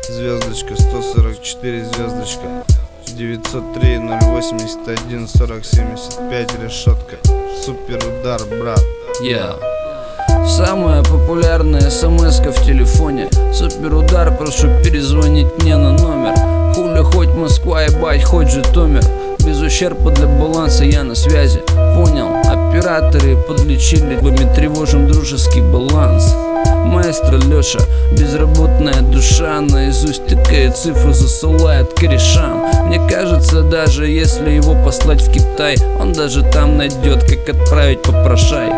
звездочка 144 звездочка 903 081 40 75 решетка. Супер удар, брат. Самая популярная смс-ка в телефоне. Супер удар, прошу перезвонить мне на номер. Хули хоть Москва, ебать, хоть Житомир. Без ущерба для баланса я на связи. Понял, операторы подлечили, мы тревожим дружеский баланс. Маэстро Леша, безработная душа, наизусть тыкает цифру, засылает корешам. Мне кажется, даже если его послать в Китай, он даже там найдет, как отправить попрошай.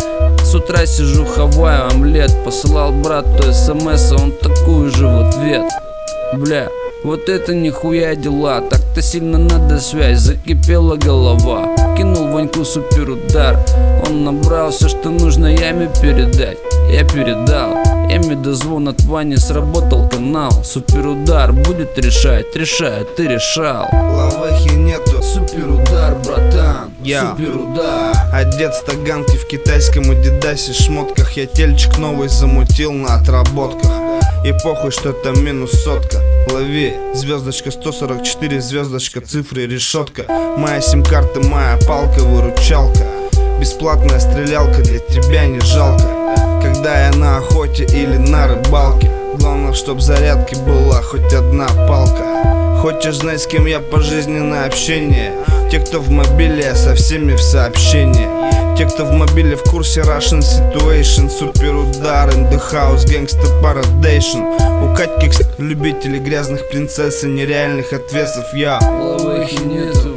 С утра сижу, хаваю омлет, посылал брату смс, он такую же в ответ. Бля, вот это нихуя дела, так-то сильно надо связь, закипела голова. Кинул Ваньку супер удар, он набрал все, что нужно яме передать. Я передал, яме дозвон от Вани, сработал канал. Супер удар будет решать, решает, ты решал. Лавахи нету, Супер удар, братан, Я. супер удар. Одет с таганки в китайском адидасе шмотках. Я тельчик новый замутил на отработках. И похуй, что это минус сотка. Лови, звездочка 144, звездочка, цифры, решетка. Моя сим-карта, моя палка-выручалка. Бесплатная стрелялка, для тебя не жалко. Когда я на охоте или на рыбалке, главное, чтоб зарядки была хоть одна палка. Хочешь знать, с кем я по жизни на общение? Те, кто в мобиле, я со всеми в сообщении. Те, кто в мобиле, в курсе Russian Situation. Супер удар, in the house, gangsta paradation. У Катьки любители грязных принцесс и нереальных отвесов. Я Лавахи нету,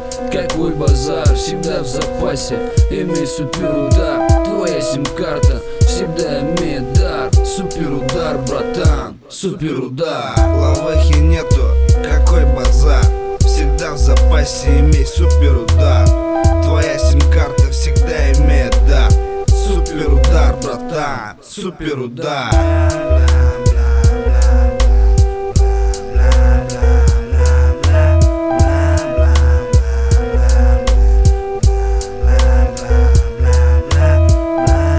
какой базар, всегда в запасе. Имей супер удар, твоя сим-карта всегда имеет дар. Супер удар, братан, супер удар. Лавахи нету, какой базар, всегда в запасе, имей супер удар. Твоя сим-карта всегда имеет дар. Супер удар, братан, супер удар.